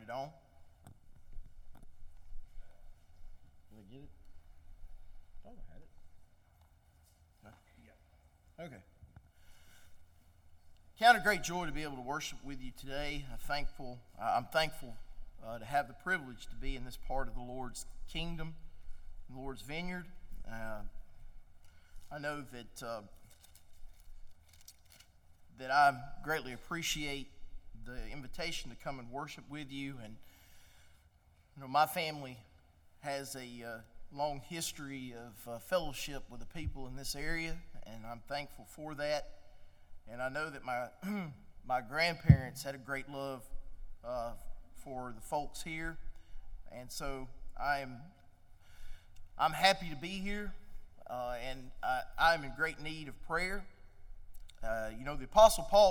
it on. Did I get it? I thought I had it. No? Yeah. Okay. Count a great joy to be able to worship with you today. I'm thankful to have the privilege to be in this part of the Lord's kingdom, the Lord's vineyard. I know that I greatly appreciate the invitation to come and worship with you. And my family has a long history of fellowship with the people in this area, and I'm thankful for that. And I know that my grandparents had a great love for the folks here, and so I'm happy to be here, and I'm in great need of prayer. The Apostle Paul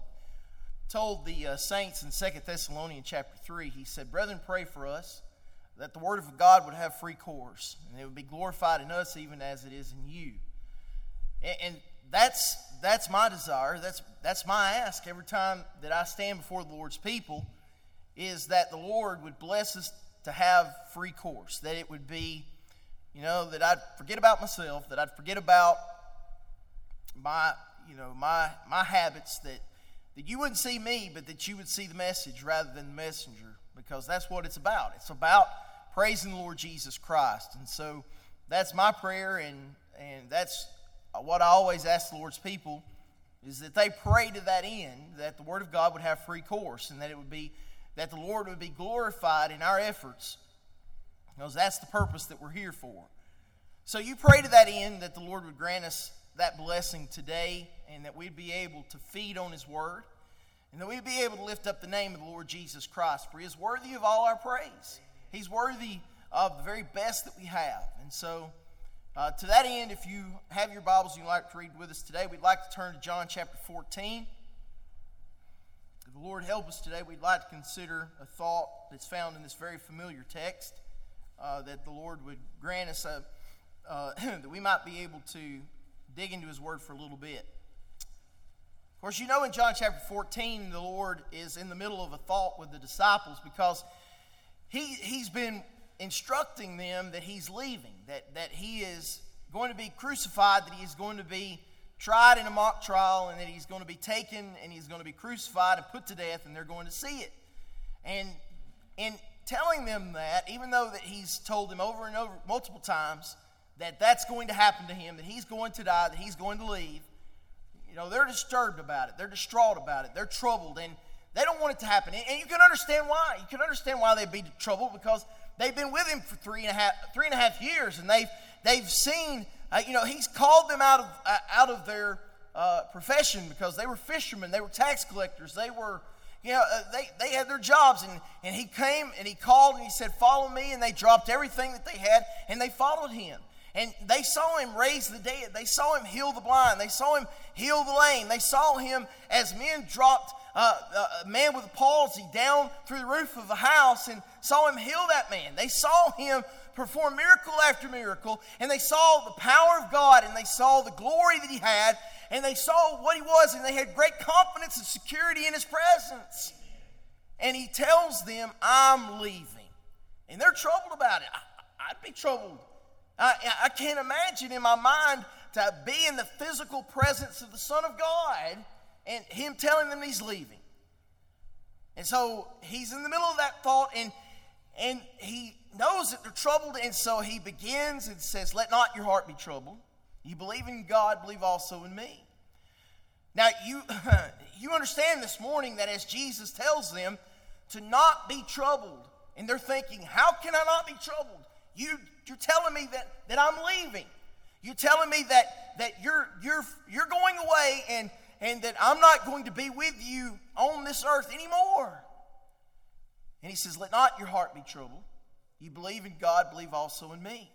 told the saints in 2 Thessalonians chapter 3, he said, "Brethren, pray for us, that the word of God would have free course, and it would be glorified in us even as it is in you." And that's my desire. That's my ask every time that I stand before the Lord's people, is that the Lord would bless us to have free course. That it would be, that I'd forget about myself, that I'd forget about my habits, that you wouldn't see me, but that you would see the message rather than the messenger, because that's what it's about. It's about praising the Lord Jesus Christ. And so that's my prayer, and that's what I always ask the Lord's people, is that they pray to that end, that the Word of God would have free course, and that the Lord would be glorified in our efforts, because that's the purpose that we're here for. So you pray to that end, that the Lord would grant us that blessing today, and that we'd be able to feed on His Word, and that we'd be able to lift up the name of the Lord Jesus Christ, for He is worthy of all our praise. He's worthy of the very best that we have. And so to that end, if you have your Bibles and you'd like to read with us today, we'd like to turn to John chapter 14. If the Lord help us today, we'd like to consider a thought that's found in this very familiar text, that the Lord would grant us that we might be able to dig into His Word for a little bit. Of course, in John chapter 14, the Lord is in the middle of a thought with the disciples, because He's been instructing them that He's leaving, that He is going to be crucified, that He is going to be tried in a mock trial, and that He's going to be taken and He's going to be crucified and put to death, and they're going to see it. And in telling them that, even though that He's told them over and over multiple times that that's going to happen to Him, that He's going to die, that He's going to leave, they're disturbed about it. They're distraught about it. They're troubled, and they don't want it to happen. And you can understand why. You can understand why they'd be troubled, because they've been with Him for three and a half years, and they've seen, He's called them out of their profession, because they were fishermen, they were tax collectors, they were, they had their jobs, and He came and He called and He said, "Follow me," and they dropped everything that they had and they followed Him. And they saw Him raise the dead. They saw Him heal the blind. They saw Him heal the lame. They saw Him as men dropped a man with a palsy down through the roof of a house and saw Him heal that man. They saw Him perform miracle after miracle, and they saw the power of God, and they saw the glory that He had, and they saw what He was, and they had great confidence and security in His presence. And He tells them, "I'm leaving." And they're troubled about it. I'd be troubled. I can't imagine in my mind to be in the physical presence of the Son of God and Him telling them He's leaving. And so He's in the middle of that thought, and He knows that they're troubled, and so He begins and says, "Let not your heart be troubled. You believe in God, believe also in me." Now, you understand this morning that as Jesus tells them to not be troubled, and they're thinking, "How can I not be troubled? You're telling me that I'm leaving. You're telling me that you're going away, and that I'm not going to be with you on this earth anymore." And He says, "Let not your heart be troubled. You believe in God, believe also in me."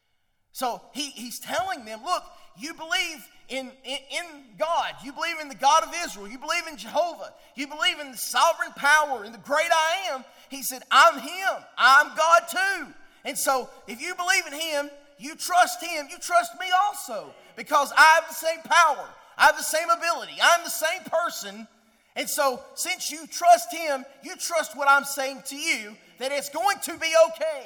So he's telling them, look, you believe in God. You believe in the God of Israel. You believe in Jehovah. You believe in the sovereign power and the great I am. He said, "I'm Him. I'm God too." And so if you believe in Him, you trust Him, you trust me also, because I have the same power. I have the same ability. I'm the same person, And so, since you trust him, you trust what I'm saying to you, that it's going to be okay.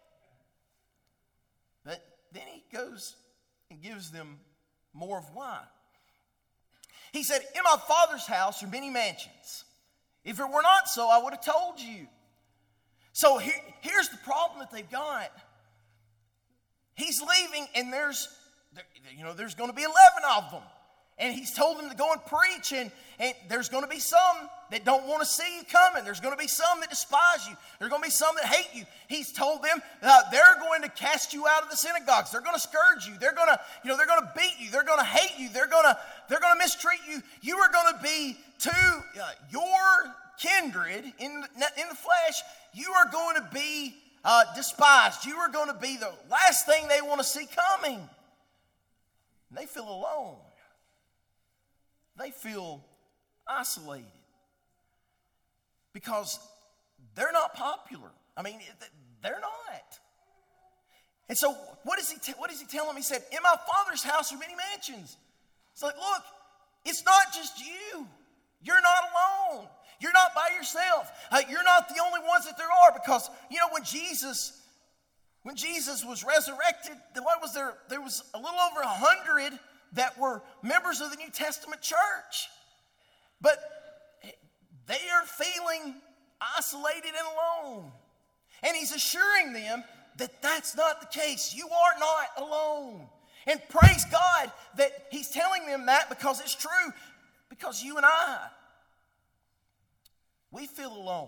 But then he goes and gives them more of why. He said, in my Father's house are many mansions. If it were not so, I would have told you. So here's the problem that they've got. He's leaving, and there's going to be 11 of them. And he's told them to go and preach, and there's going to be some that don't want to see you coming. There's going to be some that despise you. There's going to be some that hate you. He's told them they're going to cast you out of the synagogues. They're going to scourge you. They're going to beat you. They're going to hate you. They're going to mistreat you. You are going to be to your kindred in the flesh. You are going to be despised. You are going to be the last thing they want to see coming. And they feel alone. They feel isolated because they're not popular. I mean, they're not. And so what does he tell them? He said, in my Father's house are many mansions. It's like, look, it's not just you. You're not alone. You're not by yourself. You're not the only ones that there are, because, when Jesus was resurrected, what was there? There was a little over 100 that were members of the New Testament church. But they are feeling isolated and alone. And he's assuring them that that's not the case. You are not alone. And praise God that he's telling them that, because it's true. Because you and I, we feel alone.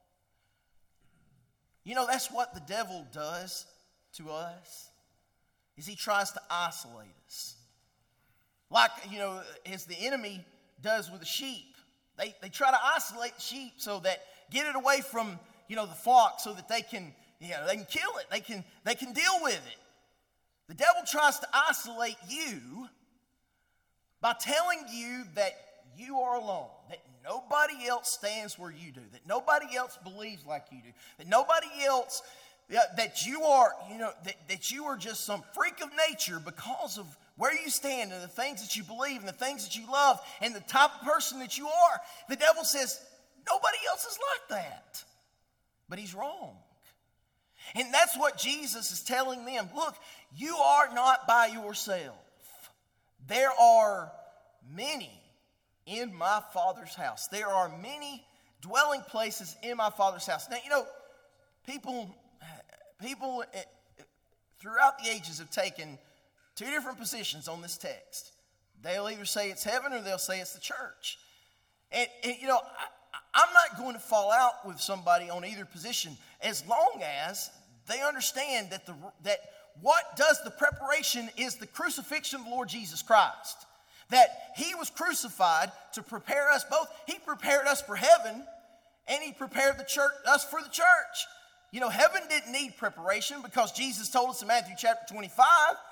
That's what the devil does to us, is he tries to isolate us. Like, as the enemy does with the sheep. They try to isolate the sheep so that, get it away from, the flock, so that they can kill it. They can deal with it. The devil tries to isolate you by telling you that you are alone, that nobody else stands where you do, that nobody else believes like you do, that nobody else, that you are, that you are just some freak of nature because of where you stand and the things that you believe and the things that you love and the type of person that you are. The devil says, nobody else is like that. But he's wrong. And that's what Jesus is telling them. Look, you are not by yourself. There are many in my Father's house. There are many dwelling places in my Father's house. Now, people throughout the ages have taken two different positions on this text. They'll either say it's heaven or they'll say it's the church. And I'm not going to fall out with somebody on either position, as long as they understand that what does the preparation is the crucifixion of the Lord Jesus Christ. That he was crucified to prepare us both. He prepared us for heaven, and he prepared us for the church. Heaven didn't need preparation, because Jesus told us in Matthew chapter 25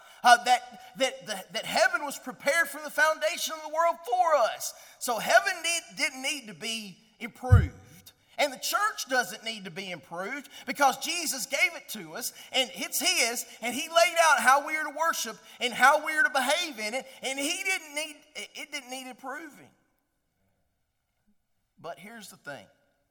that heaven was prepared from the foundation of the world for us. So heaven didn't need to be improved. And the church doesn't need to be improved, because Jesus gave it to us, and it's his, and he laid out how we are to worship and how we are to behave in it, and it didn't need improving. But here's the thing.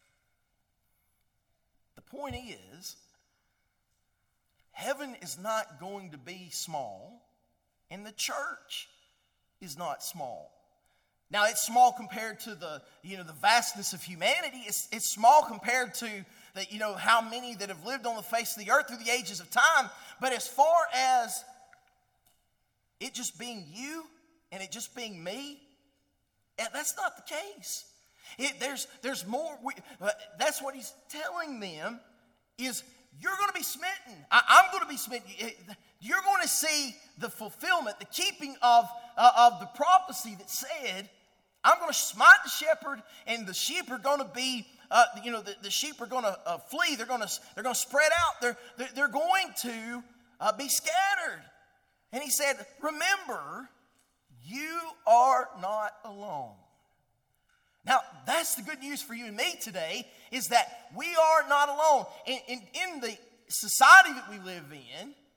The point is, heaven is not going to be small, and the church is not small. Now, it's small compared to the vastness of humanity. It's small compared to how many that have lived on the face of the earth through the ages of time. But as far as it just being you and it just being me, that's not the case. There's more. That's what he's telling them is, you're going to be smitten. I'm going to be smitten. You're going to see the fulfillment, the keeping of the prophecy that said, I'm going to smite the shepherd, and the sheep are going to be, the sheep are going to flee. They're going to spread out. They're going to be scattered. And he said, remember, you are not alone. Now, that's the good news for you and me today, is that we are not alone. In the society that we live in,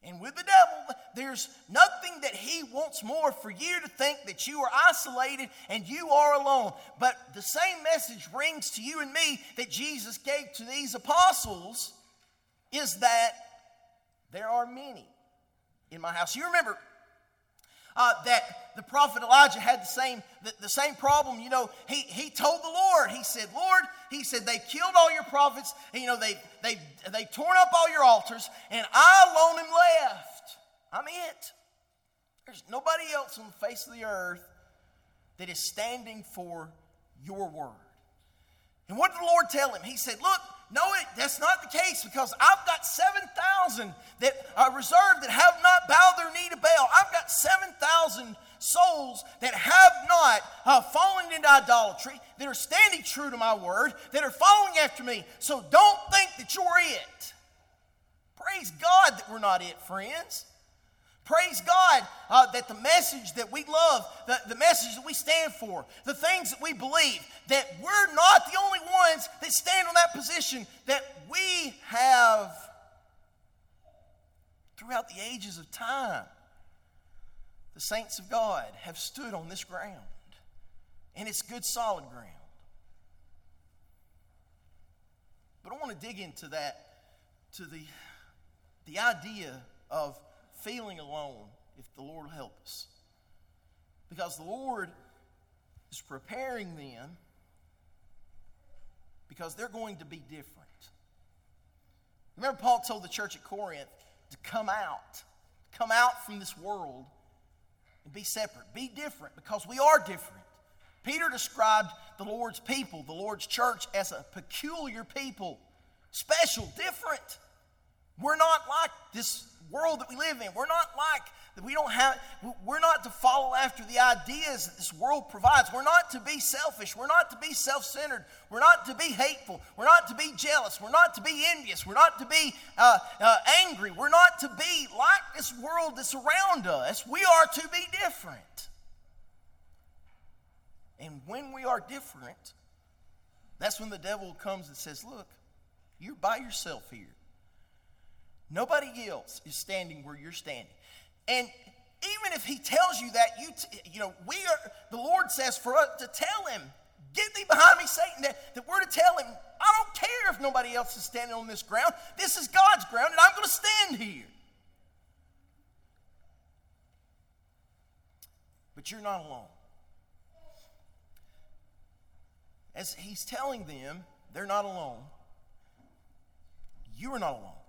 And with the devil, there's nothing that he wants more for you to think that you are isolated and you are alone. But the same message rings to you and me that Jesus gave to these apostles, is that there are many in my house. You remember that the prophet Elijah had the same problem. You know, he told the Lord, he said, Lord, he said, they've killed all your prophets, and, you know, they torn up all your altars, and I alone am left. I'm it. There's nobody else on the face of the earth that is standing for your word. And what did the Lord tell him? He said, look, no, that's not the case, because I've got 7,000 that are reserved that have not bowed their knee to Baal. I've got 7,000 souls that have not fallen into idolatry, that are standing true to my word, that are following after me. So don't think that you're it. Praise God that we're not it, friends. Praise God that the message that we love, the message that we stand for, the things that we believe, that we're not the only ones that stand on that position, that we have throughout the ages of time. The saints of God have stood on this ground, and it's good solid ground. But I want to dig into that, to the idea of feeling alone if the Lord will help us. Because the Lord is preparing them, because they're going to be different. Remember, Paul told the church at Corinth to come out from this world and be separate, be different, because we are different. Peter described the Lord's people, the Lord's church, as a peculiar people, special, different. We're not like this world that we live in. We're not like that. We're not to follow after the ideas that this world provides. We're not to be selfish. We're not to be self-centered. We're not to be hateful. We're not to be jealous. We're not to be envious. We're not to be angry. We're not to be like this world that's around us. We are to be different. And when we are different, that's when the devil comes and says, look, you're by yourself here. Nobody else is standing where you're standing. And even if he tells you that, the Lord says for us to tell him, get thee behind me, Satan, that we're to tell him, I don't care if nobody else is standing on this ground. This is God's ground, and I'm going to stand here. But you're not alone. As he's telling them, they're not alone. You are not alone.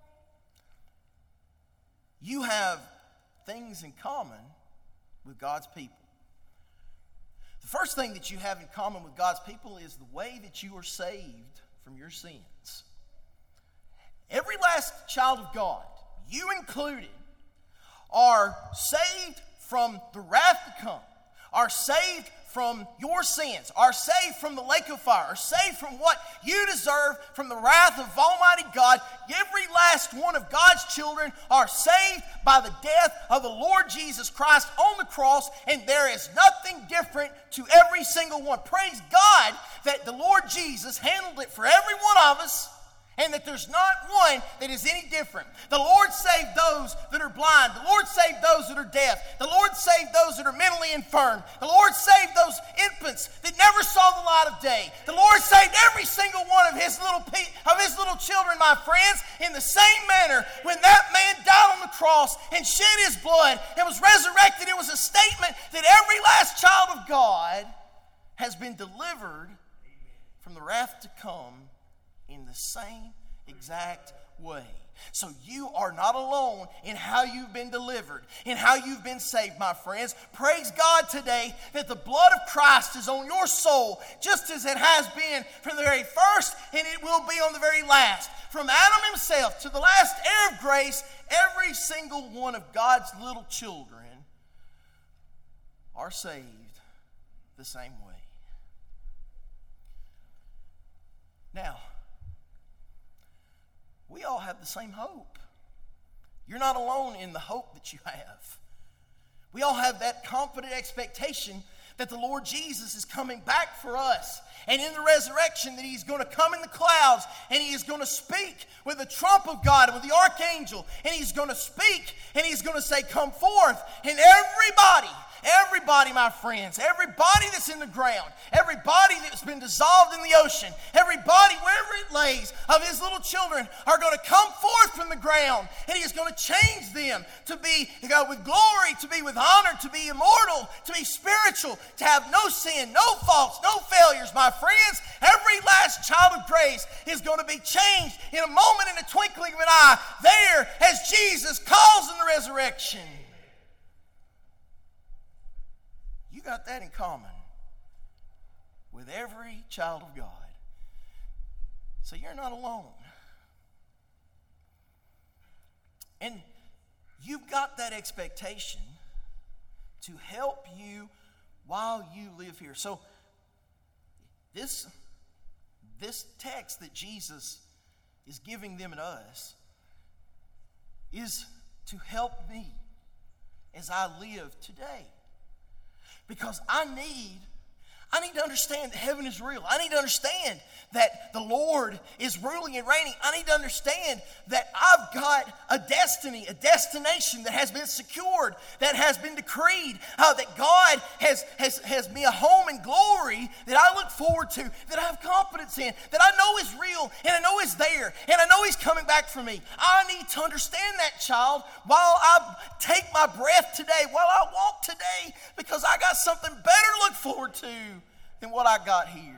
You have things in common with God's people. The first thing that you have in common with God's people is the way that you are saved from your sins. Every last child of God, you included, are saved from the wrath to come, are saved from your sins, are saved from the lake of fire, are saved from what you deserve, from the wrath of Almighty God. Every last one of God's children are saved by the death of the Lord Jesus Christ on the cross, and there is nothing different to every single one. Praise God that the Lord Jesus handled it for every one of us, and that there's not one that is any different. The Lord saved those that are blind. The Lord saved those that are deaf. The Lord saved those that are mentally infirm. The Lord saved those infants that never saw the light of day. The Lord saved every single one of his little children, my friends, in the same manner. When that man died on the cross and shed his blood and was resurrected, it was a statement that every last child of God has been delivered from the wrath to come in the same exact way. So you are not alone in how you've been delivered, in how you've been saved, my friends. Praise God today that the blood of Christ is on your soul, just as it has been from the very first, and it will be on the very last. From Adam himself to the last heir of grace, every single one of God's little children are saved the same way. Now, we all have the same hope. You're not alone in the hope that you have. We all have that confident expectation that the Lord Jesus is coming back for us. And in the resurrection, that He's going to come in the clouds, and He is going to speak with the trump of God and with the archangel, and He's going to speak, and He's going to say, come forth. And everybody, my friends, everybody that's in the ground, everybody that's been dissolved in the ocean, everybody, wherever it lays, of His little children are going to come forth from the ground, and He is going to change them to be with glory, to be with honor, to be immortal, to be spiritual, to have no sin, no faults, no failures, my friends. Every last child of grace is going to be changed in a moment, in a twinkling of an eye, there as Jesus calls in the resurrection. You got that in common with every child of God. So you're not alone. And you've got that expectation to help you while you live here. So this text that Jesus is giving them and us is to help me as I live today. Because I need to understand that heaven is real. I need to understand that the Lord is ruling and reigning. I need to understand that I've got a destiny, a destination that has been secured, that has been decreed, that God has me a home in glory that I look forward to, that I have confidence in, that I know is real, and I know is there, and I know He's coming back for me. I need to understand that, child, while I take my breath today, while I walk today, because I got something better to look forward to than what I got here.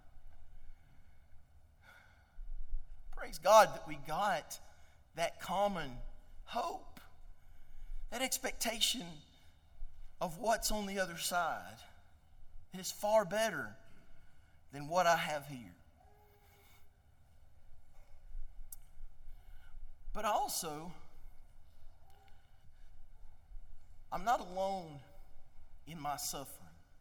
Praise God that we got that common hope, that expectation of what's on the other side. It is far better than what I have here. But also, I'm not alone in my suffering.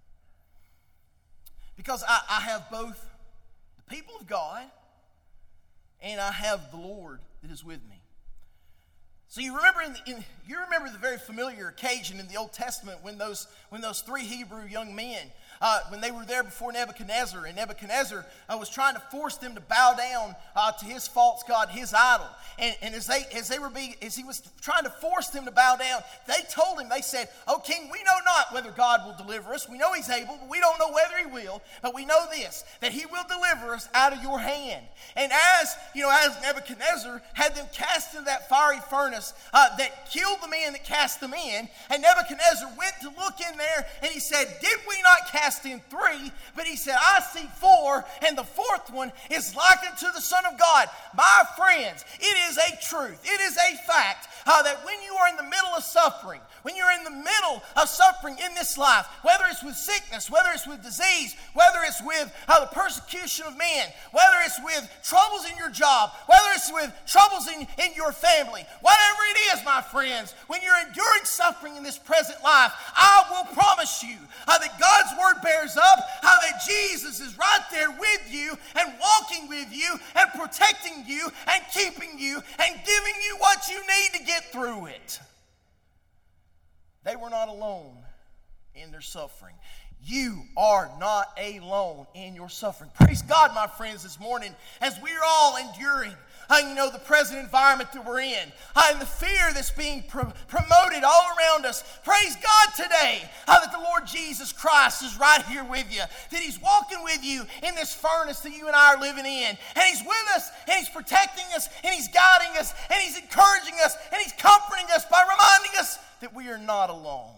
Because I have both the people of God and I have the Lord that is with me. So you remember the very familiar occasion in the Old Testament when those three Hebrew young men, when they were there before Nebuchadnezzar, and Nebuchadnezzar was trying to force them to bow down to his false god, his idol. And as he was trying to force them to bow down, they told him, they said, "O king, we know not whether God will deliver us. We know He's able, but we don't know whether He will. But we know this, that He will deliver us out of your hand." And as Nebuchadnezzar had them cast into that fiery furnace that killed the man that cast them in, and Nebuchadnezzar went to look in there, and he said, "Did we not cast in three?" But he said, "I see four, and the fourth one is like unto the Son of God." My friends, it is a truth, it is a fact that when you are in the middle of suffering, when you're in the middle of suffering in this life, whether it's with sickness, whether it's with disease, whether it's with the persecution of man, whether it's with troubles in your job, whether it's with troubles in your family, whatever it is, my friends, when you're enduring suffering in this present life, I will promise you that God's Word bears up, that Jesus is right there with you and walking with you and protecting you and keeping you and giving you what you need to get through it. They were not alone in their suffering. You are not alone in your suffering. Praise God, my friends, this morning, as we're all enduring the present environment that we're in, and the fear that's being promoted all around us. Praise God today that the Lord Jesus Christ is right here with you, that He's walking with you in this furnace that you and I are living in, and He's with us, and He's protecting us, and He's guiding us, and He's encouraging us, and He's comforting us by reminding us that we are not alone.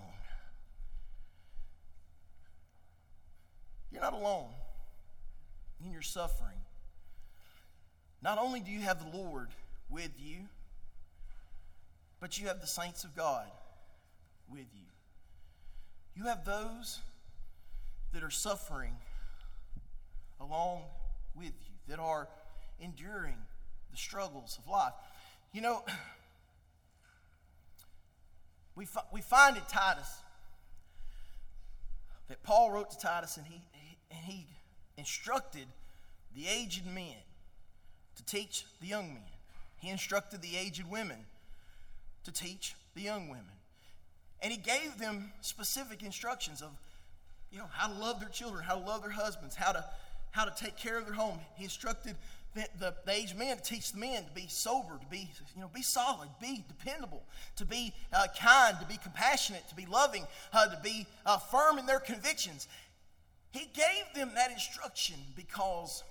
You're not alone in your suffering. Not only do you have the Lord with you, but you have the saints of God with you. You have those that are suffering along with you, that are enduring the struggles of life. We find in Titus that Paul wrote to Titus, and he instructed the aged men to teach the young men. He instructed the aged women to teach the young women. And he gave them specific instructions of how to love their children, how to love their husbands, how to take care of their home. He instructed the aged men to teach the men to be sober, to be solid, be dependable, to be kind, to be compassionate, to be loving, to be firm in their convictions. He gave them that instruction because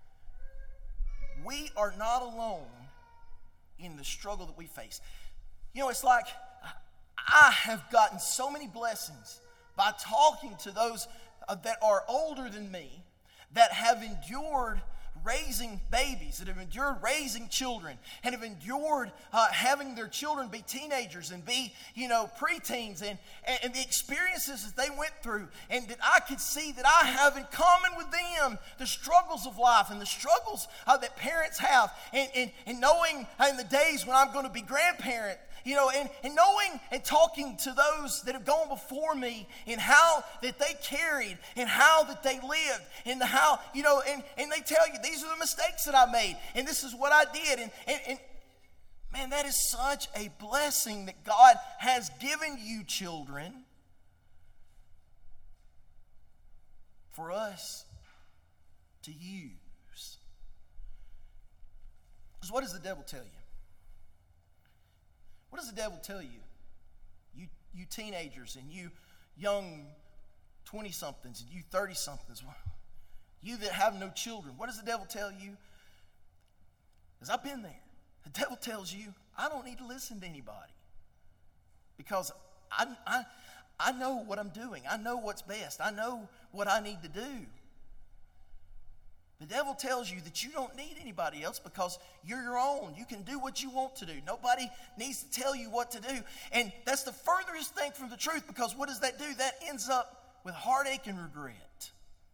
we are not alone in the struggle that we face. It's like I have gotten so many blessings by talking to those that are older than me, that have endured raising babies, that have endured raising children, and have endured having their children be teenagers and be, preteens, and the experiences that they went through, and that I could see that I have in common with them the struggles of life and the struggles that parents have, and knowing in the days when I'm going to be grandparent, and knowing and talking to those that have gone before me, and how that they carried, and how that they lived, and how, and they tell you, these are the mistakes that I made, and this is what I did, and man, that is such a blessing that God has given you, children, for us to use. Because what does the devil tell you? What does the devil tell you? You teenagers, and you young 20-somethings, and you 30-somethings, you that have no children, what does the devil tell you? Because I've been there. The devil tells you, I don't need to listen to anybody, because I know what I'm doing. I know what's best. I know what I need to do. The devil tells you that you don't need anybody else because you're your own. You can do what you want to do. Nobody needs to tell you what to do. And that's the furthest thing from the truth, because what does that do? That ends up with heartache and regret.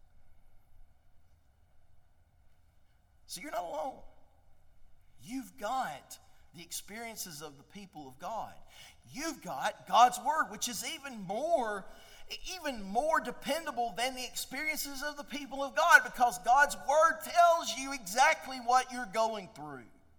So you're not alone. You've got the experiences of the people of God. You've got God's Word, which is even more dependable than the experiences of the people of God, because God's Word tells you exactly what you're going through.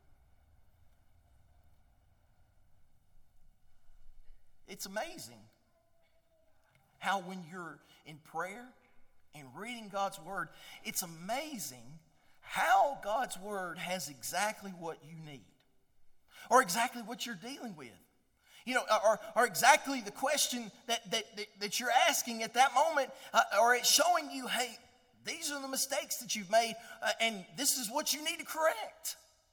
It's amazing how when you're in prayer and reading God's Word, it's amazing how God's Word has exactly what you need, or exactly what you're dealing with. Or exactly the question that you're asking at that moment, or it's showing you, hey, these are the mistakes that you've made, and this is what you need to correct.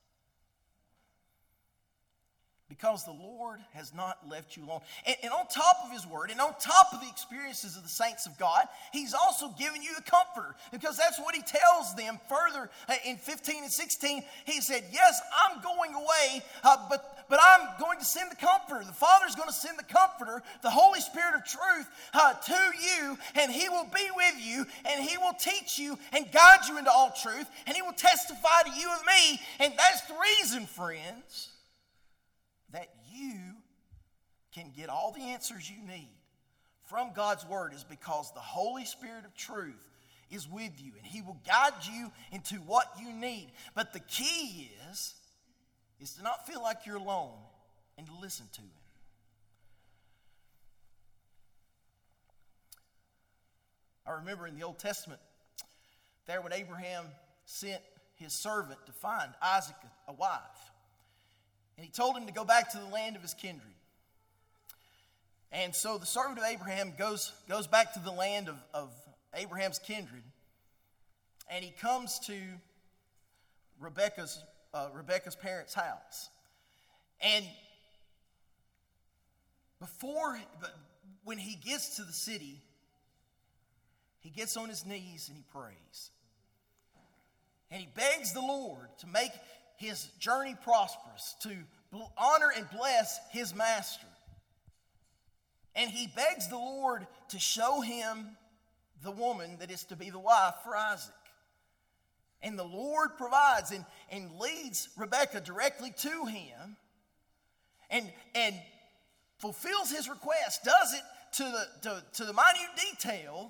Because the Lord has not left you alone. And on top of His Word, and on top of the experiences of the saints of God, He's also given you the Comforter. Because that's what He tells them further in 15 and 16. He said, yes, I'm going away, but I'm going to send the Comforter. The Father's going to send the Comforter, the Holy Spirit of truth, to you, and He will be with you, and He will teach you and guide you into all truth, and He will testify to you of me. And that's the reason, friends, that you can get all the answers you need from God's Word, is because the Holy Spirit of truth is with you, and He will guide you into what you need. But the key is to not feel like you're alone, and to listen to Him. I remember in the Old Testament, there when Abraham sent his servant to find Isaac a wife, and he told him to go back to the land of his kindred. And so the servant of Abraham goes back to the land of Abraham's kindred. And he comes to Rebekah's parents' house. And when he gets to the city, he gets on his knees and he prays. And he begs the Lord to make his journey prosperous, to honor and bless his master. And he begs the Lord to show him the woman that is to be the wife for Isaac. And the Lord provides and leads Rebekah directly to him, and fulfills his request, does it to the minute detail.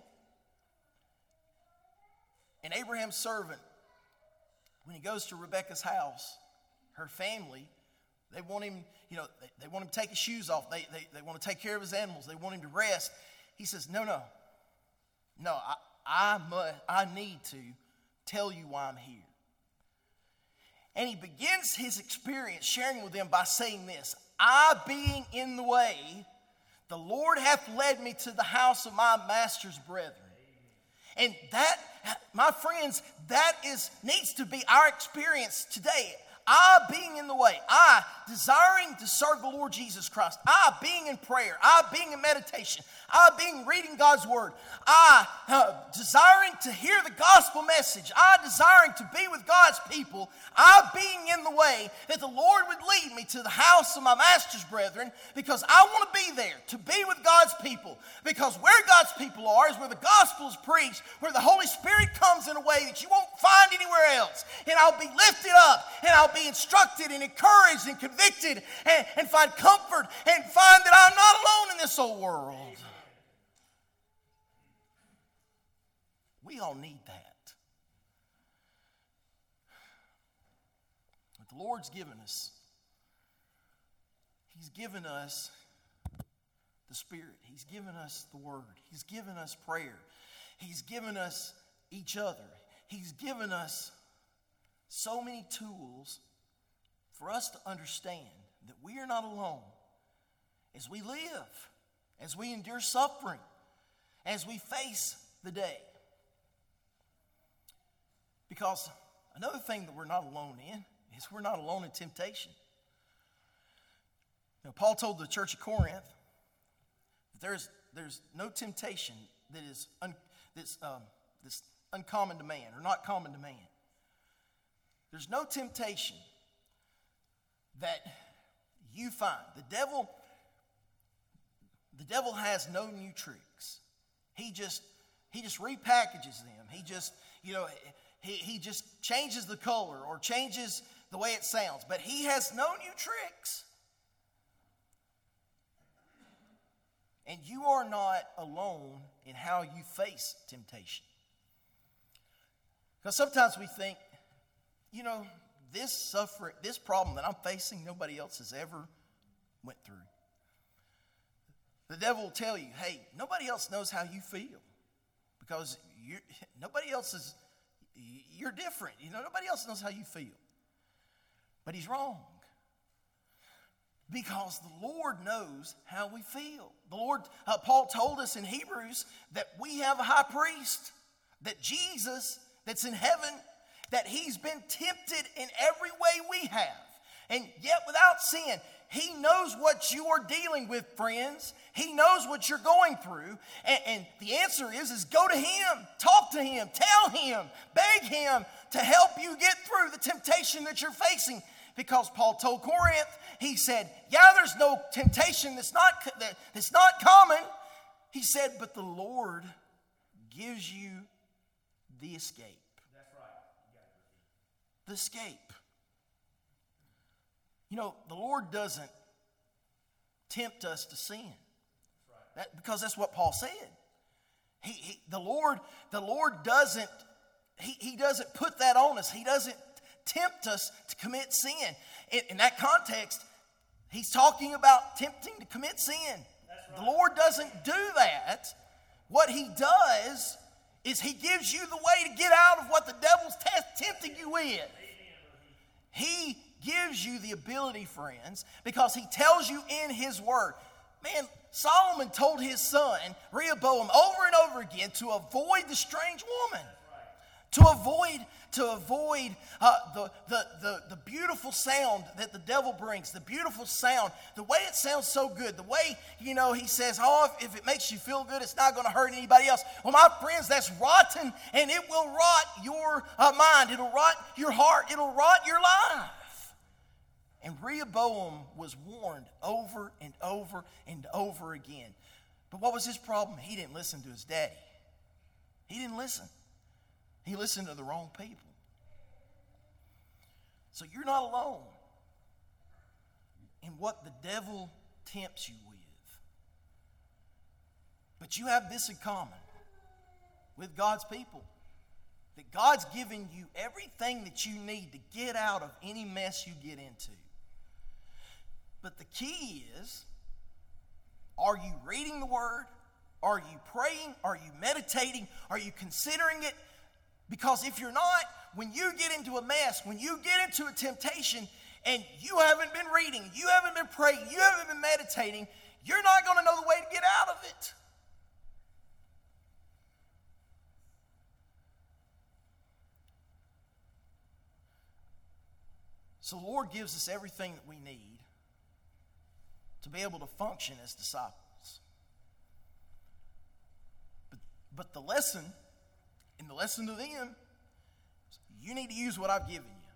And Abraham's servant, when he goes to Rebekah's house, her family, they want him, they want him to take his shoes off. They want to take care of his animals. They want him to rest. He says, no. No, I need to tell you why I'm here. And he begins his experience sharing with them by saying this: I being in the way, the Lord hath led me to the house of my master's brethren. And that, my friends, needs to be our experience today. I being in the way, I desiring to serve the Lord Jesus Christ, I being in prayer, I being in meditation, I being reading God's Word, I desiring to hear the gospel message, I desiring to be with God's people, I being in the way, that the Lord would lead me to the house of my master's brethren, because I want to be there, to be with God's people, because where God's people are is where the gospel is preached, where the Holy Spirit comes in a way that you won't find anywhere else, and I'll be lifted up, and I'll be instructed and encouraged and convicted and find comfort and find that I'm not alone in this old world. We all need that. What the Lord's given us, He's given us the Spirit. He's given us the Word. He's given us prayer. He's given us each other. He's given us so many tools for us to understand that we are not alone as we live, as we endure suffering, as we face the day. Because another thing that we're not alone in is we're not alone in temptation. Now, Paul told the church of Corinth that there's no temptation that is that's uncommon to man, or not common to man. There's no temptation that you find. The devil has no new tricks. He just repackages them. He just changes the color or changes the way it sounds. But he has no new tricks. And you are not alone in how you face temptation. Because sometimes we think, this problem that I'm facing, nobody else has ever went through. The devil will tell you, hey, nobody else knows how you feel. Because you're different. Nobody else knows how you feel. But he's wrong. Because the Lord knows how we feel. The Lord, Paul told us in Hebrews that we have a high priest, that Jesus, that's in heaven, that he's been tempted in every way we have, and yet without sin. He knows what you are dealing with, friends. He knows what you're going through. And the answer is go to him, talk to him, tell him, beg him to help you get through the temptation that you're facing. Because Paul told Corinth, he said, there's no temptation that's not common. He said, but the Lord gives you the escape. That's right. The escape. The Lord doesn't tempt us to sin. Because that's what Paul said. The Lord doesn't, he doesn't put that on us. He doesn't tempt us to commit sin. In that context, he's talking about tempting to commit sin. Right. The Lord doesn't do that. What he does is he gives you the way to get out of what the devil's tempting you with. He gives you the ability, friends, because he tells you in his word. Man, Solomon told his son, Rehoboam, over and over again to avoid the strange woman. To avoid the beautiful sound that the devil brings, the beautiful sound, the way it sounds so good, the way, he says, if it makes you feel good, it's not going to hurt anybody else. Well, my friends, that's rotten, and it will rot your mind. It'll rot your heart. It'll rot your life. And Rehoboam was warned over and over and over again. But what was his problem? He didn't listen to his daddy. He didn't listen. He listened to the wrong people. So you're not alone in what the devil tempts you with. But you have this in common with God's people. That God's given you everything that you need to get out of any mess you get into. But the key is, are you reading the Word? Are you praying? Are you meditating? Are you considering it? Because if you're not, when you get into a mess, when you get into a temptation, and you haven't been reading, you haven't been praying, you haven't been meditating, you're not going to know the way to get out of it. So the Lord gives us everything that we need to be able to function as disciples. But the lesson, and the lesson to them, you need to use what I've given you.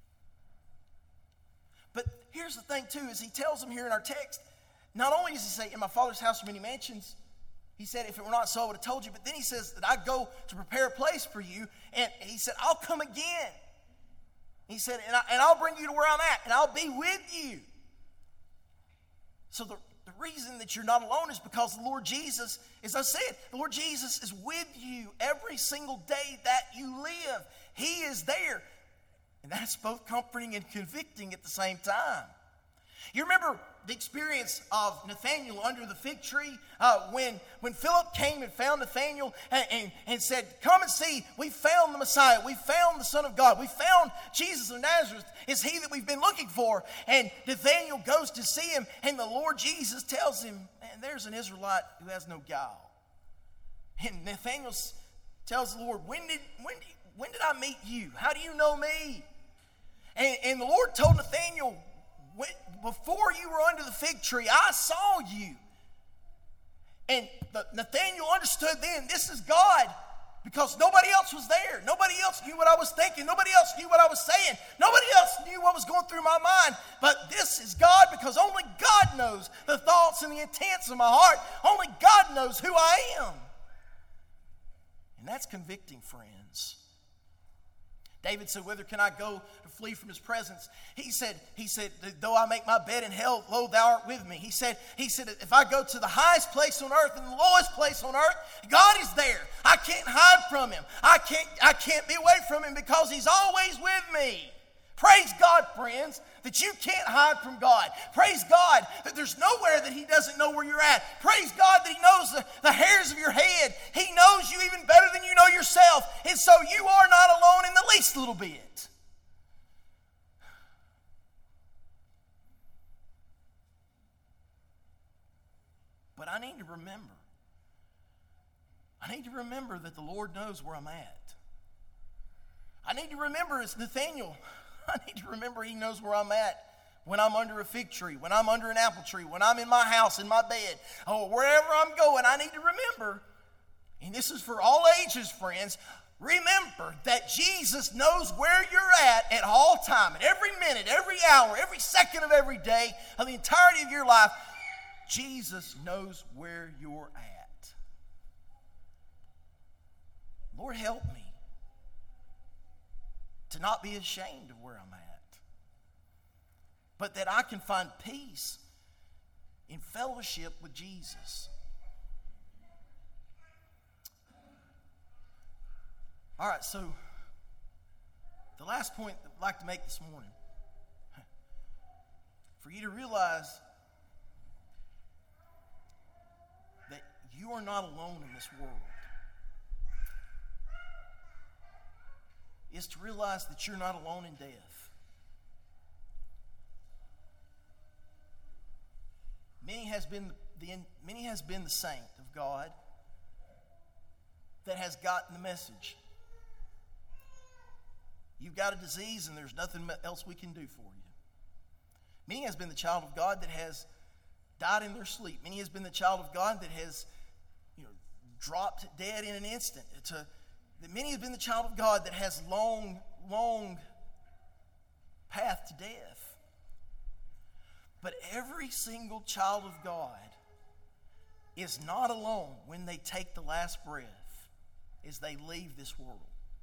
But here's the thing too, is he tells them here in our text, not only does he say, in my Father's house are many mansions, he said, if it were not so, I would have told you, but then he says that I go to prepare a place for you, and he said, I'll come again. He said, and I'll bring you to where I'm at, and I'll be with you. So the reason that you're not alone is because the Lord Jesus, as I said, the Lord Jesus is with you every single day that you live. He is there. And that's both comforting and convicting at the same time. You remember the experience of Nathanael under the fig tree when Philip came and found Nathanael and said, come and see, we found the Messiah, we found the Son of God, we found Jesus of Nazareth, is he that we've been looking for. And Nathanael goes to see him, and the Lord Jesus tells him, man, there's an Israelite who has no guile. And Nathanael tells the Lord, when did I meet you? How do you know me? And the Lord told Nathanael, before you were under the fig tree, I saw you. And Nathanael understood then, this is God, because nobody else was there. Nobody else knew what I was thinking. Nobody else knew what I was saying. Nobody else knew what was going through my mind. But this is God, because only God knows the thoughts and the intents of my heart. Only God knows who I am. And that's convicting, friends. David said, whither can I go to flee from his presence? He said, though I make my bed in hell, lo, thou art with me. He said, if I go to the highest place on earth and the lowest place on earth, God is there. I can't hide from him. I can't be away from him because he's always with me. Praise God, friends, that you can't hide from God. Praise God that there's nowhere that he doesn't know where you're at. Praise God that he knows the hairs of your head. He knows you even better than you know yourself. And so you are not alone in the least little bit. But I need to remember. I need to remember that the Lord knows where I'm at. I need to remember, as Nathanael, I need to remember he knows where I'm at when I'm under a fig tree, when I'm under an apple tree, when I'm in my house, in my bed, wherever I'm going. I need to remember, and this is for all ages, friends, remember that Jesus knows where you're at all time, at every minute, every hour, every second of every day, of the entirety of your life. Jesus knows where you're at. Lord, help me to not be ashamed of where I'm at, but that I can find peace in fellowship with Jesus. All right, so the last point that I'd like to make this morning, for you to realize that you are not alone in this world, is to realize that you're not alone in death. Many has been the saint of God that has gotten the message. You've got a disease and there's nothing else we can do for you. Many has been the child of God that has died in their sleep. Many has been the child of God that has dropped dead in an instant. Many have been the child of God that has long path to death. But every single child of God is not alone when they take the last breath as they leave this world.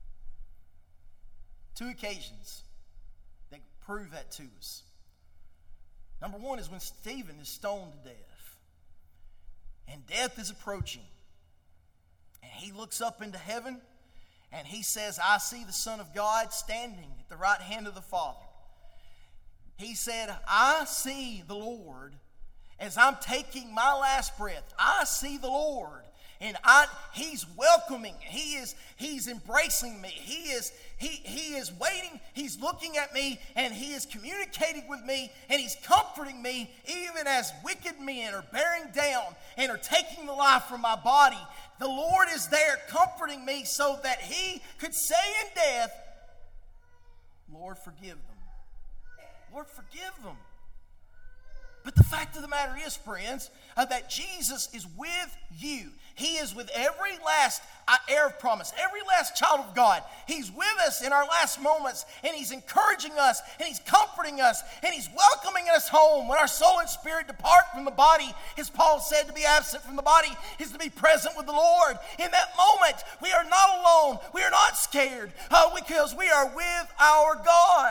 Two occasions that prove that to us. Number one is when Stephen is stoned to death, and death is approaching, and he looks up into heaven, and he says, I see the Son of God standing at the right hand of the Father. He said, I see the Lord as I'm taking my last breath. I see the Lord And He's welcoming. He's embracing me. He is waiting. He's looking at me, and He is communicating with me, and He's comforting me, even as wicked men are bearing down and are taking the life from my body. The Lord is there comforting me so that He could say in death, Lord, forgive them. Lord, forgive them. But the fact of the matter is, friends, that Jesus is with you. He is with every last heir of promise, every last child of God. He's with us in our last moments, and He's encouraging us, and He's comforting us, and He's welcoming us home when our soul and spirit depart from the body. As Paul said, to be absent from the body is to be present with the Lord. In that moment, we are not alone. We are not scared because we are with our God.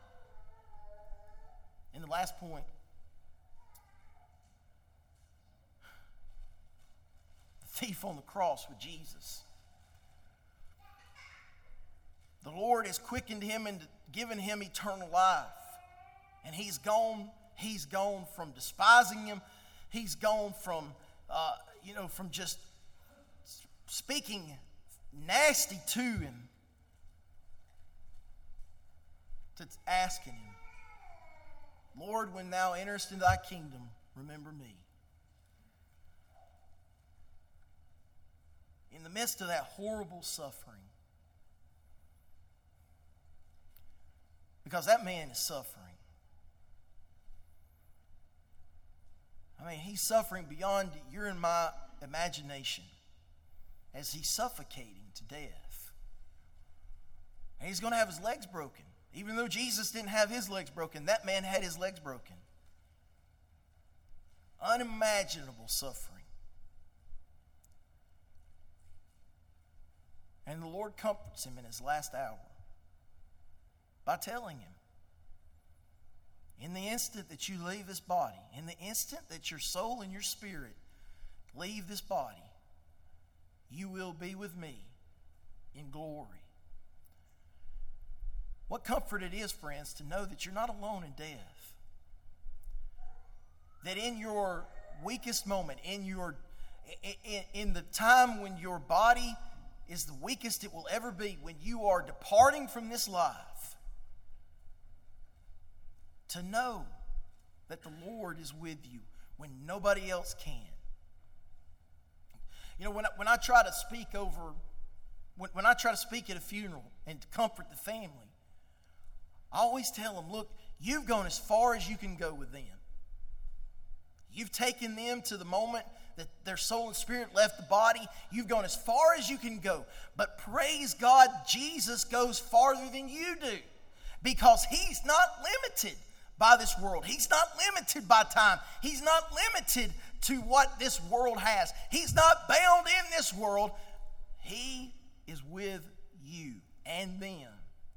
And the last point, thief on the cross with Jesus. The Lord has quickened him and given him eternal life. And he's gone from despising him. He's gone from from just speaking nasty to him to asking him, Lord, when thou enterest into thy kingdom, remember me. In the midst of that horrible suffering, because that man is suffering. I mean, he's suffering beyond your and my imagination as he's suffocating to death. And he's going to have his legs broken. Even though Jesus didn't have his legs broken, that man had his legs broken. Unimaginable suffering. And the Lord comforts him in his last hour by telling him, in the instant that you leave this body, in the instant that your soul and your spirit leave this body, you will be with me in glory. What comfort it is, friends, to know that you're not alone in death. That in your weakest moment, in the time when your body is the weakest it will ever be, when you are departing from this life, to know that the Lord is with you when nobody else can. You know, when I try to speak when I try to speak at a funeral and to comfort the family, I always tell them, look, you've gone as far as you can go with them. You've taken them to the moment that their soul and spirit left the body. You've gone as far as you can go. But praise God, Jesus goes farther than you do, because He's not limited by this world. He's not limited by time. He's not limited to what this world has. He's not bound in this world. He is with you and them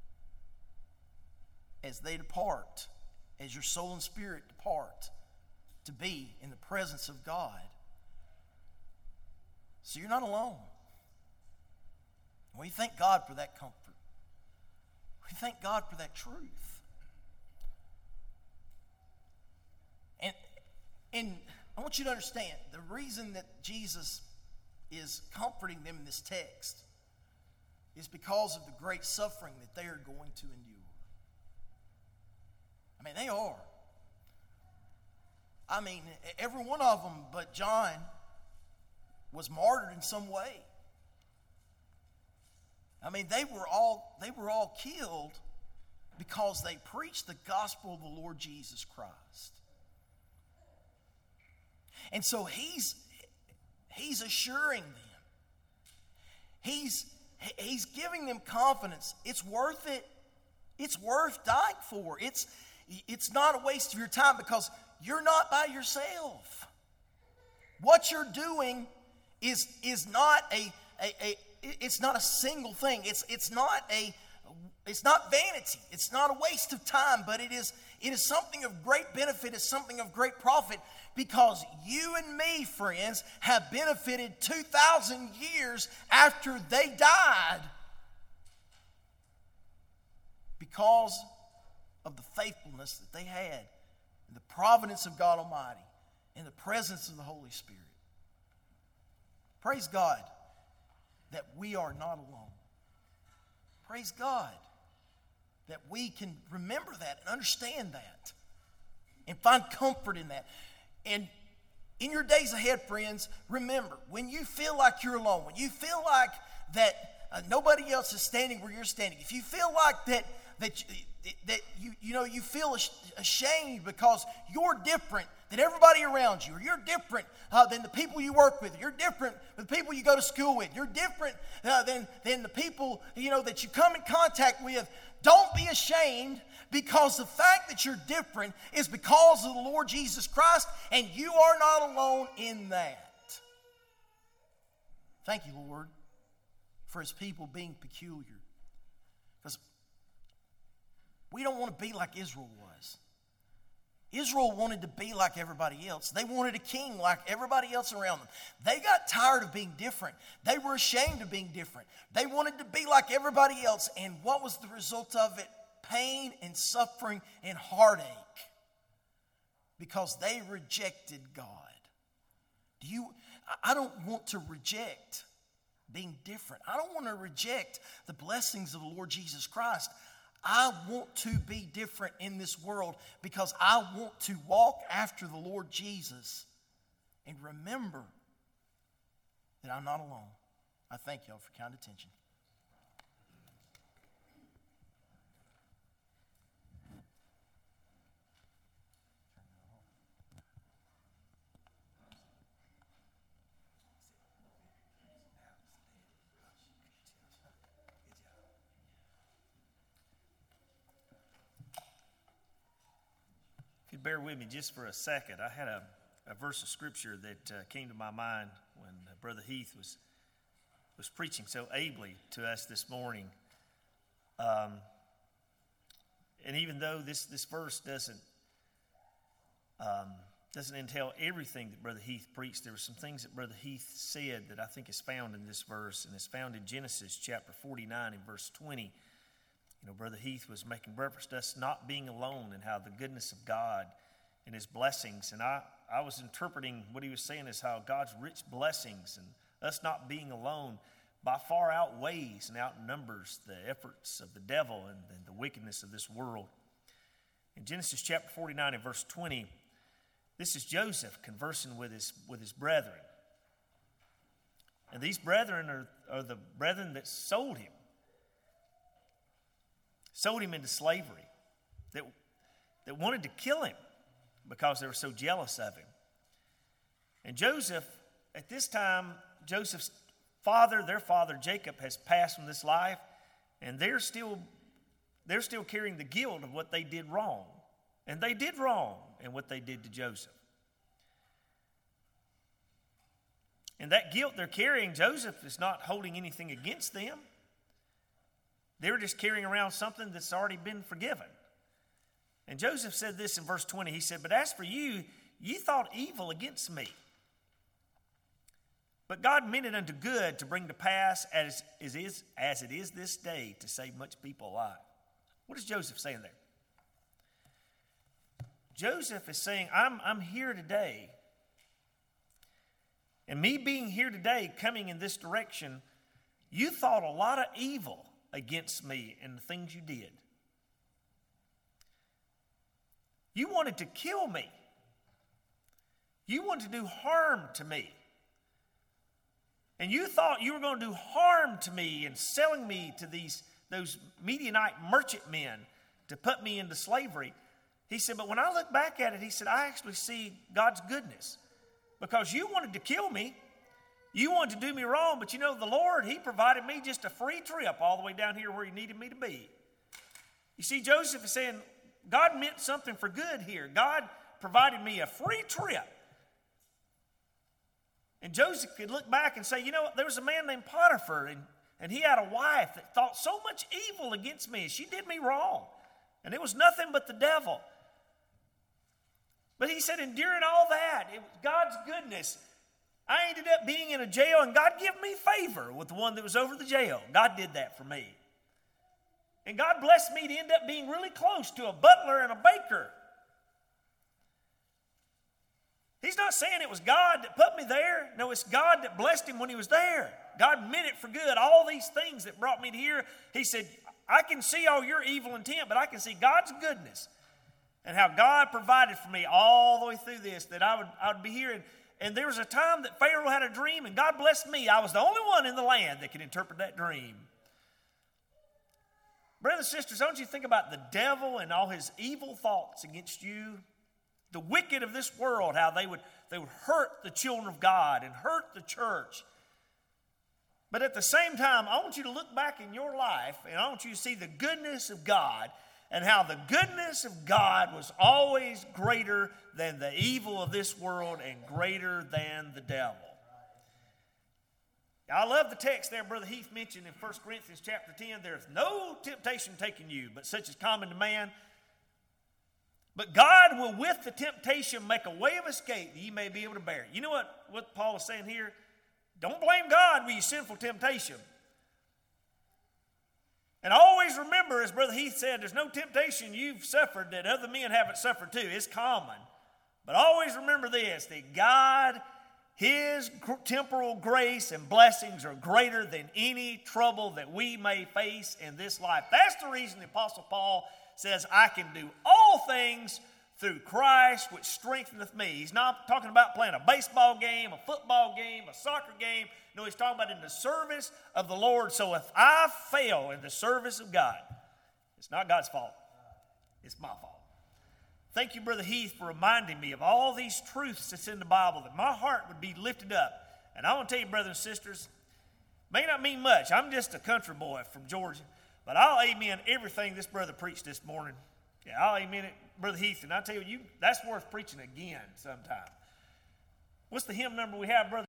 as they depart, as your soul and spirit depart to be in the presence of God. So you're not alone. We thank God for that comfort. We thank God for that truth. And I want you to understand, the reason that Jesus is comforting them in this text is because of the great suffering that they are going to endure. I mean, they are. I mean, every one of them but John was martyred in some way. I mean, they were all killed because they preached the gospel of the Lord Jesus Christ. And so he's assuring them. He's giving them confidence. It's worth it. It's worth dying for. It's not a waste of your time, because you're not by yourself. What you're doing is not it's not a single thing. It's not vanity. It's not a waste of time, but it is something of great benefit. It's something of great profit, because you and me, friends, have benefited 2,000 years after they died because of the faithfulness that they had in the providence of God Almighty, in the presence of the Holy Spirit. Praise God that we are not alone. Praise God that we can remember that and understand that and find comfort in that. And in your days ahead, friends, remember, when you feel like you're alone, when you feel like that nobody else is standing where you're standing, if you feel like that you feel ashamed because you're different than everybody around you, or you're different than the people you work with, you're different than the people you go to school with, you're different than the people that you come in contact with, don't be ashamed, because the fact that you're different is because of the Lord Jesus Christ, and you are not alone in that. Thank you, Lord, for His people being peculiar. Because we don't want to be like Israel was. Israel wanted to be like everybody else. They wanted a king like everybody else around them. They got tired of being different. They were ashamed of being different. They wanted to be like everybody else. And what was the result of it? Pain and suffering and heartache. Because they rejected God. I don't want to reject being different. I don't want to reject the blessings of the Lord Jesus Christ. I want to be different in this world because I want to walk after the Lord Jesus and remember that I'm not alone. I thank y'all for kind attention. If you'd bear with me just for a second, I had a verse of scripture that came to my mind when Brother Heath was preaching so ably to us this morning. And even though this verse doesn't entail everything that Brother Heath preached, there were some things that Brother Heath said that I think is found in this verse, and it's found in Genesis chapter 49 and verse 20. Brother Heath was making reference to us not being alone and how the goodness of God and His blessings. And I was interpreting what he was saying as how God's rich blessings and us not being alone by far outweighs and outnumbers the efforts of the devil and the wickedness of this world. In Genesis chapter 49 and verse 20, this is Joseph conversing with his brethren. And these brethren are the brethren that sold him into slavery, that wanted to kill him because they were so jealous of him. And Joseph, at this time, Joseph's their father Jacob, has passed from this life, and they're still carrying the guilt of what they did wrong. And they did wrong in what they did to Joseph. And that guilt they're carrying, Joseph is not holding anything against them. They're just carrying around something that's already been forgiven. And Joseph said this in verse 20. He said, "But as for you, ye thought evil against me. But God meant it unto good to bring to pass as it is this day to save much people alive." What is Joseph saying there? Joseph is saying, I'm here today. And me being here today, coming in this direction, you thought a lot of evil against me and the things you did. You wanted to kill me. You wanted to do harm to me. And you thought you were going to do harm to me in selling me to those Midianite merchant men to put me into slavery. He said, but when I look back at it, he said, I actually see God's goodness. Because you wanted to kill me. You wanted to do me wrong, but the Lord, He provided me just a free trip all the way down here where He needed me to be. You see, Joseph is saying, God meant something for good here. God provided me a free trip. And Joseph could look back and say, there was a man named Potiphar, and he had a wife that thought so much evil against me. She did me wrong. And it was nothing but the devil. But he said, enduring all that, it was God's goodness. I ended up being in a jail, and God gave me favor with the one that was over the jail. God did that for me. And God blessed me to end up being really close to a butler and a baker. He's not saying it was God that put me there. No, it's God that blessed him when he was there. God meant it for good. All these things that brought me to here, he said, I can see all your evil intent, but I can see God's goodness and how God provided for me all the way through this, that I would be here. And there was a time that Pharaoh had a dream, and God blessed me. I was the only one in the land that could interpret that dream. Brothers and sisters, don't you think about the devil and all his evil thoughts against you? The wicked of this world, how they would hurt the children of God and hurt the church. But at the same time, I want you to look back in your life, and I want you to see the goodness of God and how the goodness of God was always greater than the evil of this world and greater than the devil. I love the text there Brother Heath mentioned in 1 Corinthians chapter 10. There's no temptation taking you, but such is common to man. But God will with the temptation make a way of escape that ye may be able to bear it. You know what Paul is saying here? Don't blame God with your sinful temptation. And always remember, as Brother Heath said, there's no temptation you've suffered that other men haven't suffered too. It's common. But always remember this, that God, His temporal grace and blessings are greater than any trouble that we may face in this life. That's the reason the Apostle Paul says, I can do all things through Christ which strengtheneth me. He's not talking about playing a baseball game, a football game, a soccer game. No, he's talking about in the service of the Lord. So if I fail in the service of God, it's not God's fault. It's my fault. Thank you, Brother Heath, for reminding me of all these truths that's in the Bible, that my heart would be lifted up. And I want to tell you, brothers and sisters, may not mean much. I'm just a country boy from Georgia. But I'll amen everything this brother preached this morning. Yeah, I'll amen it, Brother Heath. And I tell you, that's worth preaching again sometime. What's the hymn number we have, brother?